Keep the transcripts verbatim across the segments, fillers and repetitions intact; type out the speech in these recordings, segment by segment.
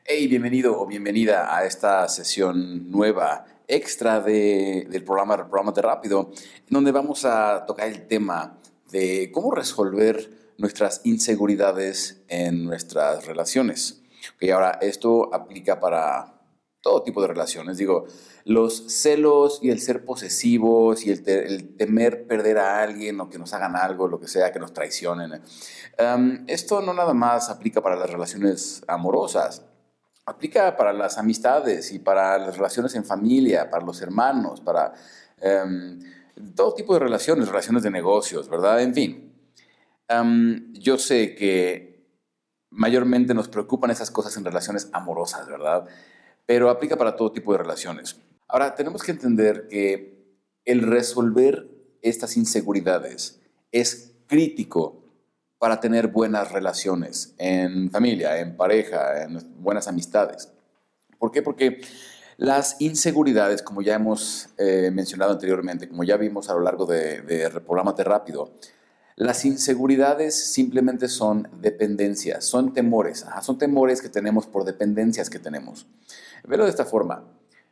Hey, bienvenido o bienvenida a esta sesión nueva, extra de- del programa, programa de Rápido, en donde vamos a tocar el tema de cómo resolver nuestras inseguridades en nuestras relaciones. Y ahora, esto aplica para todo tipo de relaciones. Digo, los celos y el ser posesivos y el, te- el temer perder a alguien o que nos hagan algo, lo que sea, que nos traicionen. Um, esto no nada más aplica para las relaciones amorosas. Aplica para las amistades y para las relaciones en familia, para los hermanos, para em, todo tipo de relaciones, relaciones de negocios, ¿verdad? En fin, em, yo sé que mayormente nos preocupan esas cosas en relaciones amorosas, ¿verdad? Pero aplica para todo tipo de relaciones. Ahora, tenemos que entender que el resolver estas inseguridades es crítico para tener buenas relaciones en familia, en pareja, en buenas amistades. ¿Por qué? Porque las inseguridades, como ya hemos eh, mencionado anteriormente, como ya vimos a lo largo de, de Reprográmate Rápido, las inseguridades simplemente son dependencias, son temores, ajá, son temores que tenemos por dependencias que tenemos. Velo de esta forma.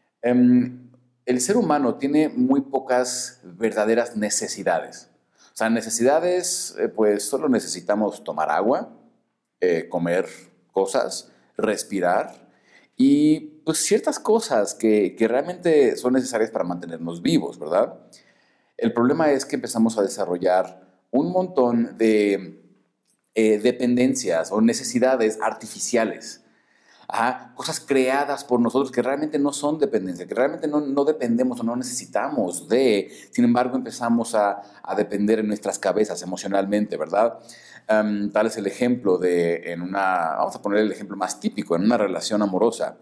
Em, el ser humano tiene muy pocas verdaderas necesidades. O sea, necesidades, eh, pues solo necesitamos tomar agua, eh, comer cosas, respirar y pues ciertas cosas que, que realmente son necesarias para mantenernos vivos, ¿verdad? El problema es que empezamos a desarrollar un montón de eh, dependencias o necesidades artificiales. Ajá, cosas creadas por nosotros que realmente no son dependencia, que realmente no, no dependemos o no necesitamos de, sin embargo empezamos a, a depender en nuestras cabezas emocionalmente, ¿verdad? Um, tal es el ejemplo de, en una, vamos a poner el ejemplo más típico, en una relación amorosa.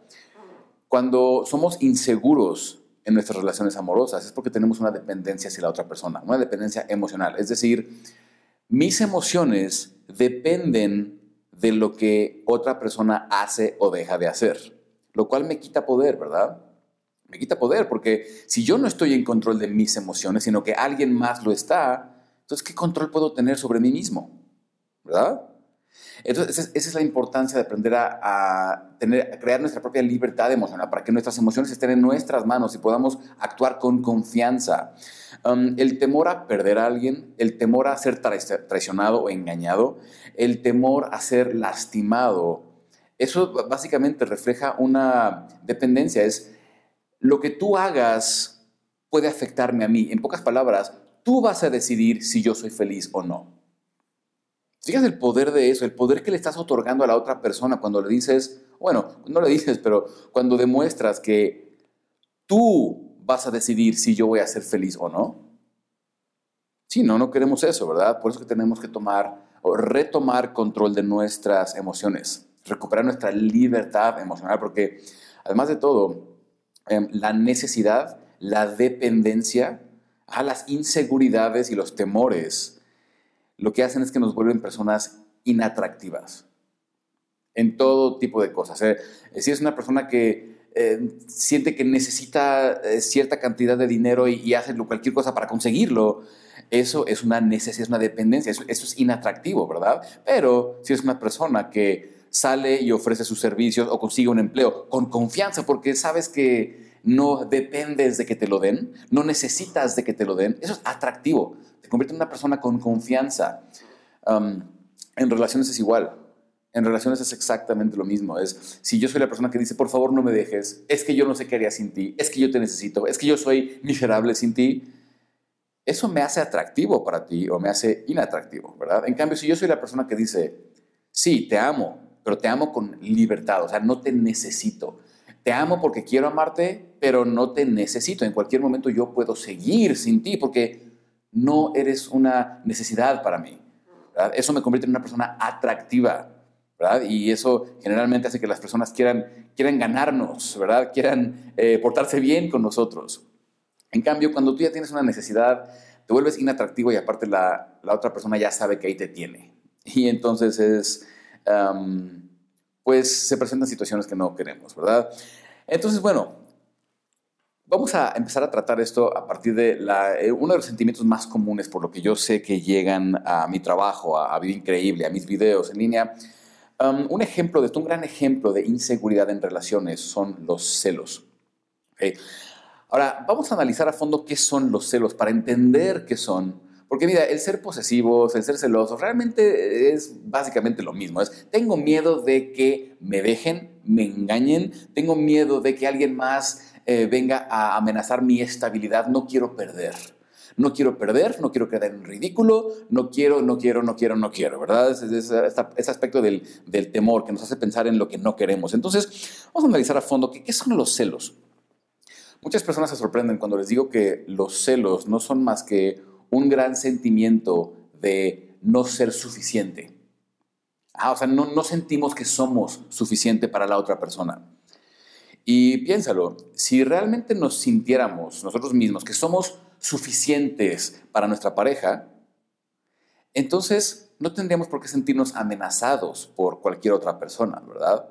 Cuando somos inseguros en nuestras relaciones amorosas es porque tenemos una dependencia hacia la otra persona, una dependencia emocional. Es decir, mis emociones dependen de lo que otra persona hace o deja de hacer, lo cual me quita poder, ¿verdad? Me quita poder porque si yo no estoy en control de mis emociones, sino que alguien más lo está, entonces ¿qué control puedo tener sobre mí mismo? ¿Verdad? Entonces, esa es, esa es la importancia de aprender a, a, tener, a crear nuestra propia libertad emocional para que nuestras emociones estén en nuestras manos y podamos actuar con confianza. Um, el temor a perder a alguien, el temor a ser traicionado o engañado, el temor a ser lastimado, eso básicamente refleja una dependencia. Es lo que tú hagas puede afectarme a mí. En pocas palabras, tú vas a decidir si yo soy feliz o no. Fíjate el poder de eso, el poder que le estás otorgando a la otra persona cuando le dices, bueno, no le dices, pero cuando demuestras que tú vas a decidir si yo voy a ser feliz o no. Sí, no, no queremos eso, ¿verdad? Por eso que tenemos que tomar o retomar control de nuestras emociones, recuperar nuestra libertad emocional, porque además de todo, eh, la necesidad, la dependencia, a las inseguridades y los temores, lo que hacen es que nos vuelven personas inatractivas en todo tipo de cosas. Eh, si es una persona que eh, siente que necesita eh, cierta cantidad de dinero y, y hace cualquier cosa para conseguirlo, eso es una necesidad, es una dependencia, eso, eso es inatractivo, ¿verdad? Pero si es una persona que sale y ofrece sus servicios o consigue un empleo con confianza porque sabes que no dependes de que te lo den, no necesitas de que te lo den, eso es atractivo, te convierte en una persona con confianza. Um, en relaciones es igual. En relaciones es exactamente lo mismo. Es si yo soy la persona que dice, por favor no me dejes, es que yo no sé qué haría sin ti, es que yo te necesito, es que yo soy miserable sin ti, eso me hace atractivo para ti o me hace inatractivo, ¿verdad? En cambio, si yo soy la persona que dice, sí, te amo, pero te amo con libertad, o sea, no te necesito. Te amo porque quiero amarte, pero no te necesito. En cualquier momento yo puedo seguir sin ti porque no eres una necesidad para mí, ¿verdad? Eso me convierte en una persona atractiva, ¿verdad? Y eso generalmente hace que las personas quieran, quieran ganarnos, ¿verdad? Quieran eh, portarse bien con nosotros. En cambio, cuando tú ya tienes una necesidad, te vuelves inatractivo y aparte la, la otra persona ya sabe que ahí te tiene. Y entonces es, um, pues se presentan situaciones que no queremos, ¿verdad? Entonces, bueno, vamos a empezar a tratar esto a partir de la, eh, uno de los sentimientos más comunes por lo que yo sé que llegan a mi trabajo, a, a Vida Increíble, a mis videos en línea. Um, un ejemplo de esto, un gran ejemplo de inseguridad en relaciones son los celos. ¿Okay? Ahora, vamos a analizar a fondo qué son los celos para entender qué son. Porque mira, el ser posesivos, el ser celosos, realmente es básicamente lo mismo. Es, tengo miedo de que me dejen, me engañen, tengo miedo de que alguien más eh, venga a amenazar mi estabilidad, no quiero perder. No quiero perder, no quiero quedar en ridículo, no quiero, no quiero, no quiero, no quiero, ¿verdad? Es, es, es ese aspecto del, del temor que nos hace pensar en lo que no queremos. Entonces, vamos a analizar a fondo qué, qué son los celos. Muchas personas se sorprenden cuando les digo que los celos no son más que un gran sentimiento de no ser suficiente. Ah, o sea, no, no sentimos que somos suficiente para la otra persona. Y piénsalo, si realmente nos sintiéramos nosotros mismos que somos suficientes para nuestra pareja, entonces no tendríamos por qué sentirnos amenazados por cualquier otra persona, ¿verdad?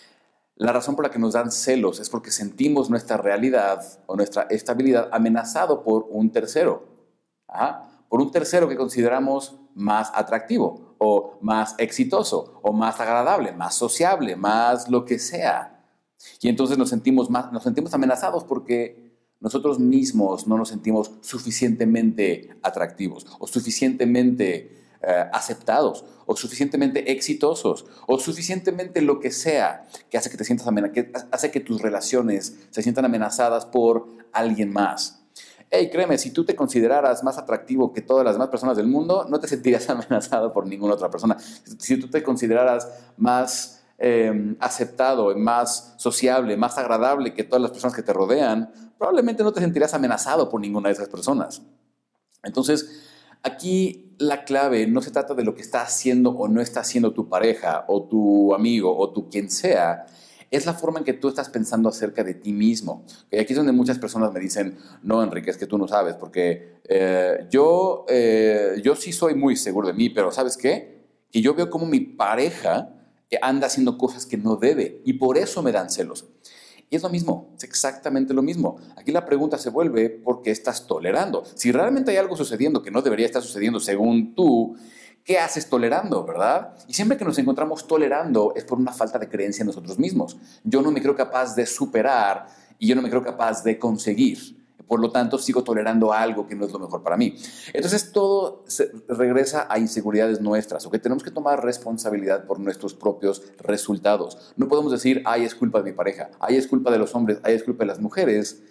La razón por la que nos dan celos es porque sentimos nuestra realidad o nuestra estabilidad amenazado por un tercero. Ajá. Por un tercero que consideramos más atractivo o más exitoso o más agradable, más sociable, más lo que sea. Y entonces nos sentimos, más, nos sentimos amenazados porque nosotros mismos no nos sentimos suficientemente atractivos o suficientemente eh, aceptados o suficientemente exitosos o suficientemente lo que sea que hace que te sientas amenazado, que hace que tus relaciones se sientan amenazadas por alguien más. Hey, créeme, si tú te consideraras más atractivo que todas las demás personas del mundo, no te sentirías amenazado por ninguna otra persona. Si tú te consideraras más eh, aceptado, más sociable, más agradable que todas las personas que te rodean, probablemente no te sentirías amenazado por ninguna de esas personas. Entonces, aquí la clave no se trata de lo que está haciendo o no está haciendo tu pareja o tu amigo o tu quien sea, es la forma en que tú estás pensando acerca de ti mismo. Y aquí es donde muchas personas me dicen, no, Enrique, es que tú no sabes, porque eh, yo, eh, yo sí soy muy seguro de mí, pero ¿sabes qué? Que yo veo como mi pareja anda haciendo cosas que no debe y por eso me dan celos. Y es lo mismo, es exactamente lo mismo. Aquí la pregunta se vuelve, ¿por qué estás tolerando? Si realmente hay algo sucediendo que no debería estar sucediendo según tú, ¿qué haces tolerando, verdad? Y siempre que nos encontramos tolerando es por una falta de creencia en nosotros mismos. Yo no me creo capaz de superar y yo no me creo capaz de conseguir. Por lo tanto, sigo tolerando algo que no es lo mejor para mí. Entonces, todo se regresa a inseguridades nuestras, ¿ok? Tenemos que tomar responsabilidad por nuestros propios resultados. No podemos decir, ay, es culpa de mi pareja, ay, es culpa de los hombres, ay, es culpa de las mujeres.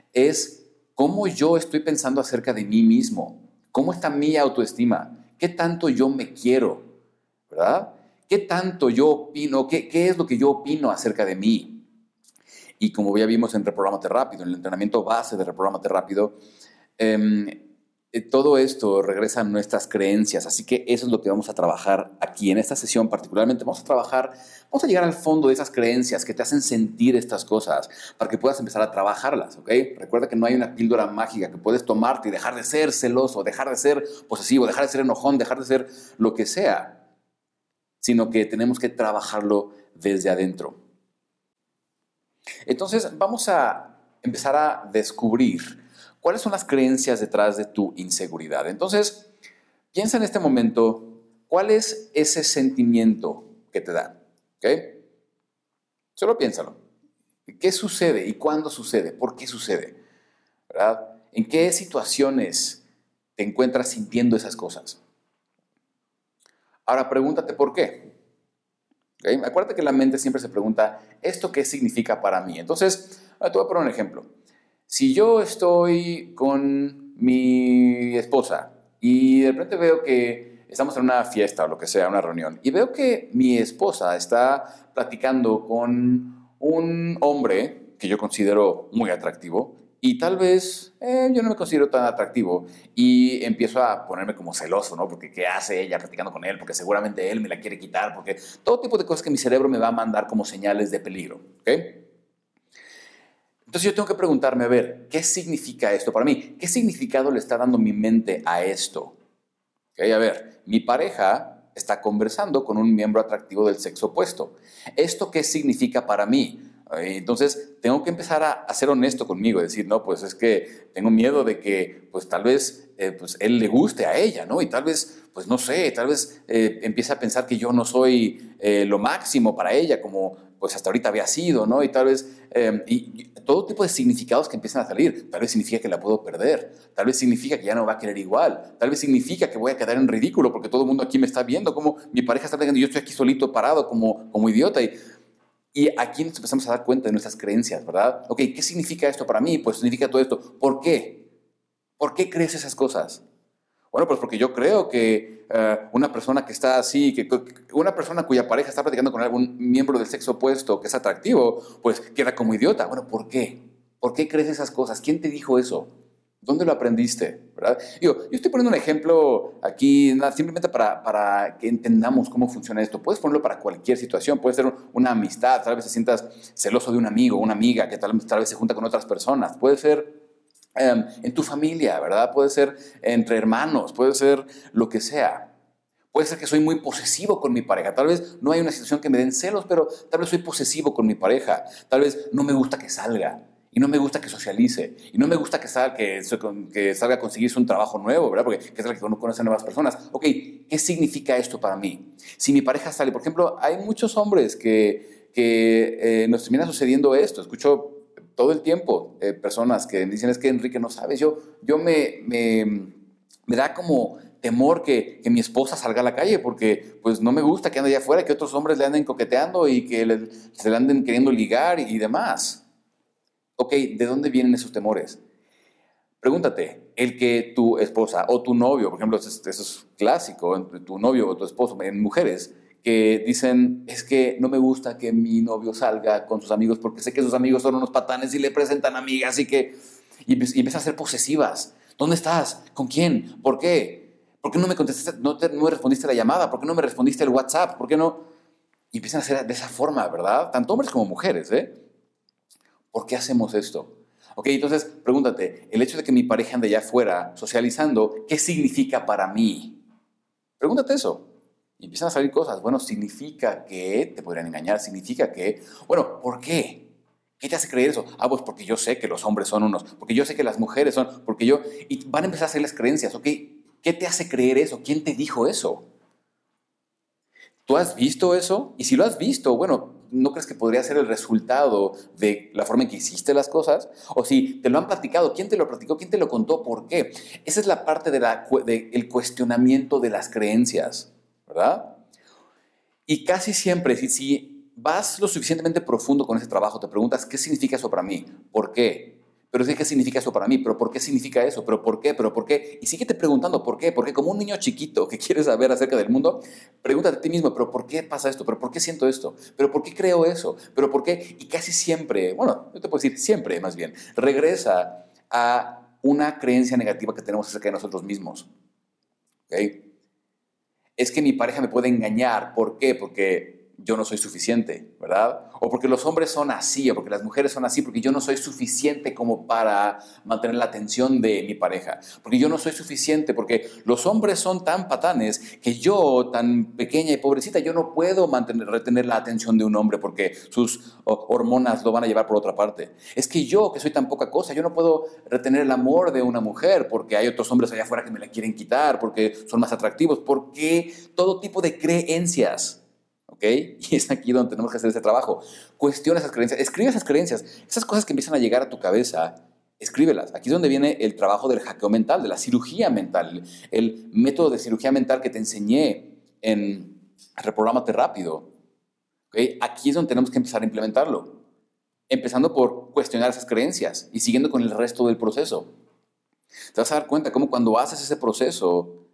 Es cómo yo estoy pensando acerca de mí mismo, cómo está mi autoestima, qué tanto yo me quiero, ¿verdad? ¿Qué tanto yo opino? ¿Qué, qué es lo que yo opino acerca de mí? Y como ya vimos en Reprográmate Rápido, en el entrenamiento base de Reprográmate Rápido, eh, todo esto regresa a nuestras creencias. Así que eso es lo que vamos a trabajar aquí en esta sesión particularmente. Vamos a trabajar, vamos a llegar al fondo de esas creencias que te hacen sentir estas cosas para que puedas empezar a trabajarlas, ¿ok? Recuerda que no hay una píldora mágica que puedes tomarte y dejar de ser celoso, dejar de ser posesivo, dejar de ser enojón, dejar de ser lo que sea, sino que tenemos que trabajarlo desde adentro. Entonces, vamos a empezar a descubrir cuáles son las creencias detrás de tu inseguridad. Entonces, piensa en este momento, ¿cuál es ese sentimiento que te da? ¿Ok? Solo piénsalo. ¿Qué sucede y cuándo sucede? ¿Por qué sucede? ¿Verdad? ¿En qué situaciones te encuentras sintiendo esas cosas? Ahora, pregúntate por qué. ¿Okay? Acuérdate que la mente siempre se pregunta, ¿esto qué significa para mí? Entonces, te voy a poner un ejemplo. Si yo estoy con mi esposa y de repente veo que estamos en una fiesta o lo que sea, una reunión, y veo que mi esposa está platicando con un hombre que yo considero muy atractivo, y tal vez eh, yo no me considero tan atractivo y empiezo a ponerme como celoso, ¿no? Porque ¿qué hace ella platicando con él? Porque seguramente él me la quiere quitar, porque todo tipo de cosas que mi cerebro me va a mandar como señales de peligro, ¿ok? Entonces yo tengo que preguntarme, a ver, ¿qué significa esto para mí? ¿Qué significado le está dando mi mente a esto? ¿Okay? A ver, mi pareja está conversando con un miembro atractivo del sexo opuesto. ¿Esto qué significa para mí? Eh, Entonces, tengo que empezar a, a ser honesto conmigo, decir, no, pues es que tengo miedo de que, pues tal vez, eh, pues él le guste a ella, ¿no? Y tal vez, pues no sé, tal vez eh, empiece a pensar que yo no soy eh, lo máximo para ella, como pues hasta ahorita había sido, ¿no? Y tal vez, eh, y, y todo tipo de significados que empiezan a salir. Tal vez significa que la puedo perder, tal vez significa que ya no me va a querer igual, tal vez significa que voy a quedar en ridículo porque todo el mundo aquí me está viendo, como mi pareja está viendo y yo estoy aquí solito parado como, como idiota. Y, y aquí nos empezamos a dar cuenta de nuestras creencias, ¿verdad? Ok, ¿qué significa esto para mí? Pues significa todo esto. ¿Por qué? ¿Por qué crees esas cosas? Bueno, pues porque yo creo que uh, una persona que está así, que, que una persona cuya pareja está platicando con algún miembro del sexo opuesto que es atractivo, pues queda como idiota. Bueno, ¿por qué? ¿Por qué crees esas cosas? ¿Quién te dijo eso? ¿Dónde lo aprendiste? ¿Verdad? Digo, yo estoy poniendo un ejemplo aquí, nada, simplemente para, para que entendamos cómo funciona esto. Puedes ponerlo para cualquier situación. Puede ser una amistad, tal vez te sientas celoso de un amigo, una amiga que tal, tal vez se junta con otras personas. Puede ser Um, en tu familia, ¿verdad? Puede ser entre hermanos, puede ser lo que sea. Puede ser que soy muy posesivo con mi pareja. Tal vez no hay una situación que me den celos, pero tal vez soy posesivo con mi pareja. Tal vez no me gusta que salga. Y no me gusta que socialice. Y no me gusta que salga, que, que salga a conseguirse un trabajo nuevo, ¿verdad? Porque que es la que conoce a nuevas personas. Ok, ¿qué significa esto para mí? Si mi pareja sale, por ejemplo, hay muchos hombres que, que eh, nos termina sucediendo esto. Escucho todo el tiempo eh, personas que dicen, es que Enrique no sabes, yo, yo me, me, me da como temor que, que mi esposa salga a la calle porque pues no me gusta que ande allá afuera, que otros hombres le anden coqueteando y que le, se le anden queriendo ligar y, y demás. Ok, ¿de dónde vienen esos temores? Pregúntate, el que tu esposa o tu novio, por ejemplo, eso es, eso es clásico, tu novio o tu esposo, en mujeres, que dicen, es que no me gusta que mi novio salga con sus amigos porque sé que sus amigos son unos patanes y le presentan amigas y que... Y, y empiezan a ser posesivas. ¿Dónde estás? ¿Con quién? ¿Por qué? ¿Por qué no me contestaste, no, te, no me respondiste la llamada? ¿Por qué no me respondiste el WhatsApp? ¿Por qué no? Y empiezan a ser de esa forma, ¿verdad? Tanto hombres como mujeres, ¿eh? ¿Por qué hacemos esto? Ok, entonces pregúntate, el hecho de que mi pareja ande allá afuera socializando, ¿qué significa para mí? Pregúntate eso. Y empiezan a salir cosas. Bueno, significa que te podrían engañar, significa que... Bueno, ¿por qué? ¿Qué te hace creer eso? Ah, pues porque yo sé que los hombres son unos, porque yo sé que las mujeres son, porque yo... Y van a empezar a hacer las creencias, ¿ok? ¿Qué te hace creer eso? ¿Quién te dijo eso? ¿Tú has visto eso? Y si lo has visto, bueno, ¿no crees que podría ser el resultado de la forma en que hiciste las cosas? O si te lo han platicado, ¿quién te lo platicó? ¿Quién te lo contó? ¿Por qué? Esa es la parte del de cuestionamiento de las creencias, ¿verdad? Y casi siempre, si, si vas lo suficientemente profundo con ese trabajo, te preguntas, ¿qué significa eso para mí? ¿Por qué? Pero sí, ¿qué significa eso para mí? ¿Pero por qué significa eso? ¿Pero por qué? ¿Pero por qué? Y síguete preguntando, ¿por qué? Porque como un niño chiquito que quiere saber acerca del mundo, pregúntate a ti mismo, ¿pero por qué pasa esto? ¿Pero por qué siento esto? ¿Pero por qué creo eso? ¿Pero por qué? Y casi siempre, bueno, yo te puedo decir siempre más bien, regresa a una creencia negativa que tenemos acerca de nosotros mismos. ¿Ok? Es que mi pareja me puede engañar. ¿Por qué? Porque yo no soy suficiente, ¿verdad? O porque los hombres son así, o porque las mujeres son así, porque yo no soy suficiente como para mantener la atención de mi pareja, porque yo no soy suficiente, porque los hombres son tan patanes que yo, tan pequeña y pobrecita, yo no puedo mantener, retener la atención de un hombre porque sus hormonas lo van a llevar por otra parte. Es que yo, que soy tan poca cosa, yo no puedo retener el amor de una mujer porque hay otros hombres allá afuera que me la quieren quitar, porque son más atractivos, porque todo tipo de creencias. ¿Ok? Y es aquí donde tenemos que hacer ese trabajo. Cuestiona esas creencias, escribe esas creencias, esas cosas que empiezan a llegar a tu cabeza, escríbelas. Aquí es donde viene el trabajo del hackeo mental, de la cirugía mental, el método de cirugía mental que te enseñé en Reprográmate Rápido. ¿Ok? Aquí es donde tenemos que empezar a implementarlo, empezando por cuestionar esas creencias y siguiendo con el resto del proceso. Te vas a dar cuenta cómo cuando haces ese proceso,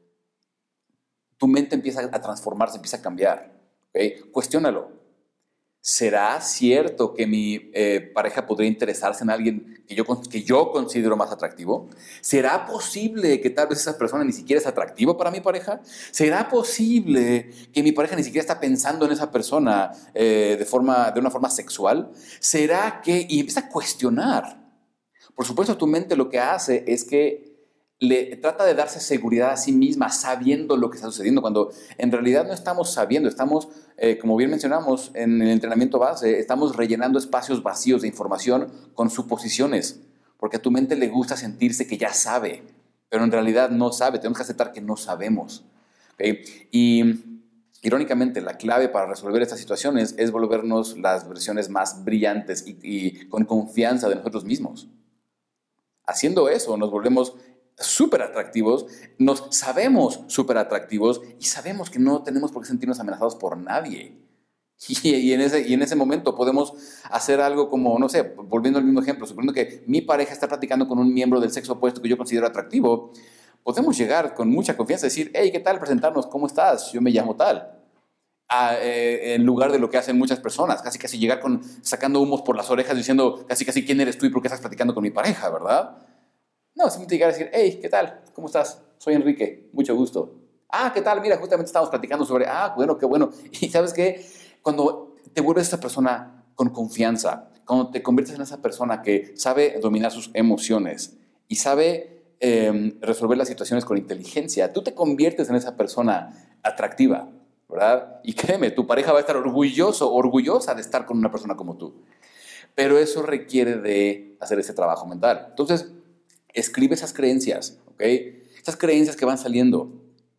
tu mente empieza a transformarse, empieza a cambiar. ¿Okay? Cuestiónalo. ¿Será cierto que mi eh, pareja podría interesarse en alguien que yo, que yo considero más atractivo? ¿Será posible que tal vez esa persona ni siquiera es atractivo para mi pareja? ¿Será posible que mi pareja ni siquiera está pensando en esa persona eh, de, forma, de una forma sexual? ¿Será que...? Y empieza a cuestionar. Por supuesto, tu mente lo que hace es que le trata de darse seguridad a sí misma sabiendo lo que está sucediendo, cuando en realidad no estamos sabiendo, estamos, eh, como bien mencionamos en el entrenamiento base, estamos rellenando espacios vacíos de información con suposiciones, porque a tu mente le gusta sentirse que ya sabe, pero en realidad no sabe, tenemos que aceptar que no sabemos. ¿Okay? Y irónicamente, la clave para resolver estas situaciones es volvernos las versiones más brillantes y, y con confianza de nosotros mismos. Haciendo eso, nos volvemos súper atractivos, nos sabemos súper atractivos y sabemos que no tenemos por qué sentirnos amenazados por nadie. Y, y, en ese, y en ese momento podemos hacer algo como, no sé, volviendo al mismo ejemplo, suponiendo que mi pareja está platicando con un miembro del sexo opuesto que yo considero atractivo, podemos llegar con mucha confianza y decir, hey, ¿qué tal? Presentarnos, ¿cómo estás? Yo me llamo tal. A, eh, en lugar de lo que hacen muchas personas, casi casi llegar con, sacando humos por las orejas diciendo casi casi quién eres tú y por qué estás platicando con mi pareja, ¿verdad? No, simplemente llegar a decir, hey, ¿qué tal? ¿Cómo estás? Soy Enrique, mucho gusto. Ah, ¿qué tal? Mira, justamente estamos platicando sobre, ah, bueno, qué bueno. Y ¿sabes qué? Cuando te vuelves esa persona con confianza, cuando te conviertes en esa persona que sabe dominar sus emociones y sabe eh, resolver las situaciones con inteligencia, tú te conviertes en esa persona atractiva, ¿verdad? Y créeme, tu pareja va a estar orgulloso, orgullosa de estar con una persona como tú. Pero eso requiere de hacer ese trabajo mental. Entonces, escribe esas creencias, ¿ok? Esas creencias que van saliendo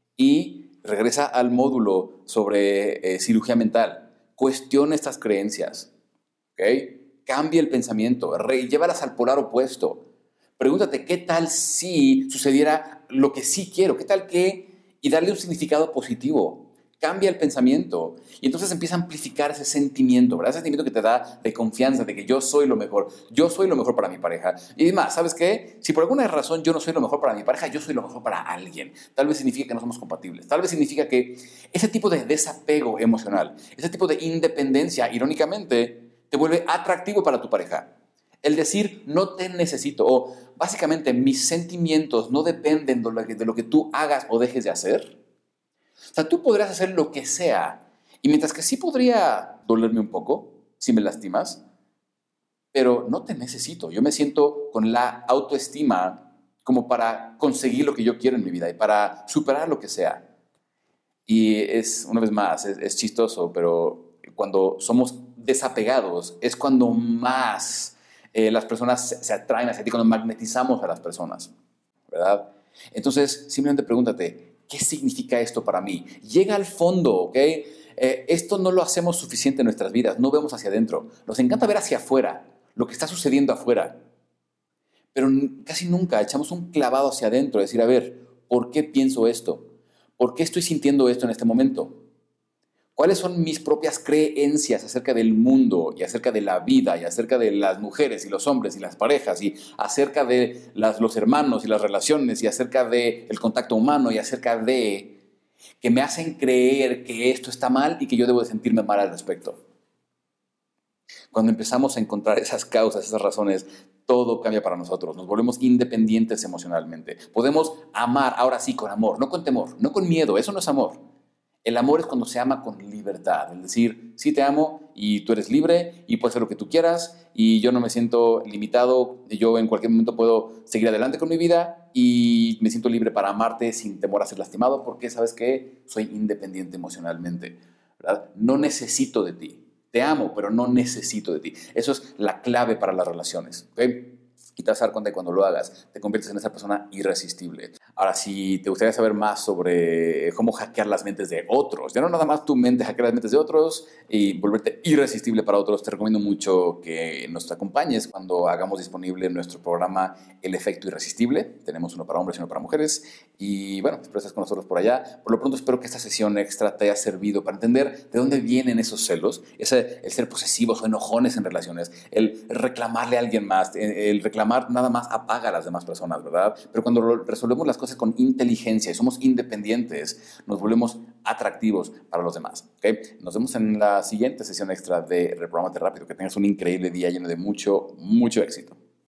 y regresa al módulo sobre eh, cirugía mental. Cuestiona estas creencias, ¿ok? Cambia el pensamiento, re, llévalas al polar opuesto. Pregúntate, ¿qué tal si sucediera lo que sí quiero? ¿Qué tal que? Y darle un significado positivo. Cambia el pensamiento y entonces empieza a amplificar ese sentimiento, ¿verdad? Ese sentimiento que te da de confianza, de que yo soy lo mejor, yo soy lo mejor para mi pareja. Y además, ¿sabes qué? Si por alguna razón yo no soy lo mejor para mi pareja, yo soy lo mejor para alguien. Tal vez significa que no somos compatibles, tal vez significa que ese tipo de desapego emocional, ese tipo de independencia, irónicamente, te vuelve atractivo para tu pareja. El decir, no te necesito, o básicamente mis sentimientos no dependen de lo que, de lo que tú hagas o dejes de hacer. O sea, tú podrías hacer lo que sea, y mientras que sí podría dolerme un poco, si me lastimas, pero no te necesito. Yo me siento con la autoestima como para conseguir lo que yo quiero en mi vida y para superar lo que sea. Y es, una vez más, es, es chistoso, pero cuando somos desapegados es cuando más eh, las personas se, se atraen hacia ti, cuando magnetizamos a las personas, ¿verdad? Entonces, simplemente pregúntate, ¿qué significa esto para mí? Llega al fondo, ¿ok? Eh, esto no lo hacemos suficiente en nuestras vidas, no vemos hacia adentro. Nos encanta ver hacia afuera, lo que está sucediendo afuera. Pero casi nunca echamos un clavado hacia adentro, decir, a ver, ¿por qué pienso esto? ¿Por qué estoy sintiendo esto en este momento? ¿Cuáles son mis propias creencias acerca del mundo y acerca de la vida y acerca de las mujeres y los hombres y las parejas y acerca de las, los hermanos y las relaciones y acerca del contacto humano y acerca de que me hacen creer que esto está mal y que yo debo de sentirme mal al respecto? Cuando empezamos a encontrar esas causas, esas razones, todo cambia para nosotros. Nos volvemos independientes emocionalmente. Podemos amar, ahora sí, con amor, no con temor, no con miedo. Eso no es amor. El amor es cuando se ama con libertad, es decir, sí te amo y tú eres libre y puedes hacer lo que tú quieras y yo no me siento limitado, yo en cualquier momento puedo seguir adelante con mi vida y me siento libre para amarte sin temor a ser lastimado porque, ¿sabes qué? Soy independiente emocionalmente, ¿verdad? No necesito de ti, te amo, pero no necesito de ti. Eso es la clave para las relaciones, ¿ok? Y te vas a dar cuenta que cuando lo hagas, te conviertes en esa persona irresistible. Ahora, si te gustaría saber más sobre cómo hackear las mentes de otros, ya no nada más tu mente hackear las mentes de otros y volverte irresistible para otros, te recomiendo mucho que nos acompañes cuando hagamos disponible nuestro programa El Efecto Irresistible. Tenemos uno para hombres y uno para mujeres. Y bueno, espero que estés con nosotros por allá. Por lo pronto, espero que esta sesión extra te haya servido para entender de dónde vienen esos celos, ese, el ser posesivos o enojones en relaciones, el reclamarle a alguien más, el reclamar nada más apaga a las demás personas, ¿verdad? Pero cuando resolvemos las cosas con inteligencia y somos independientes, nos volvemos atractivos para los demás, ¿ok? Nos vemos en la siguiente sesión extra de Reprográmate Rápido. Que tengas un increíble día lleno de mucho, mucho éxito.